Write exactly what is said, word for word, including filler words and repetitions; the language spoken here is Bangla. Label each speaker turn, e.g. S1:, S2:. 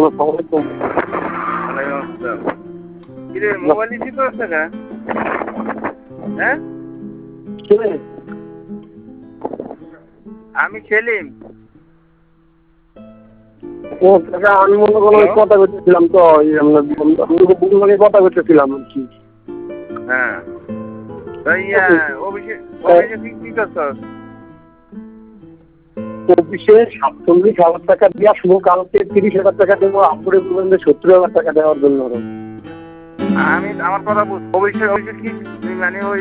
S1: আসসালামাইকুম।
S2: ওয়ালাইকুম আসসালাম। কিরে মোবাইল রিসিভ করছ না? হ্যাঁ?
S1: কে?
S2: আমি সেলিম।
S1: ও কাকা, আমি মনে করো ওই কথা বলতেছিলাম তো, ওই আমরা বন্ধু লাগে কথা বলতেছিলাম আর কি।
S2: হ্যাঁ। তো ইয়া অভিষেক অভিষেক কি কি করছস?
S1: অফিসে সাতচল্লিশ হাজার টাকা দিয়া শুধু কালকে তিরিশ হাজার টাকা দেবো, আপুরে বলবেন যে সত্তর হাজার টাকা দেওয়ার জন্য।
S2: আমি আমার কথা বুঝ অভিষেক অভিষেক কি মানে ওই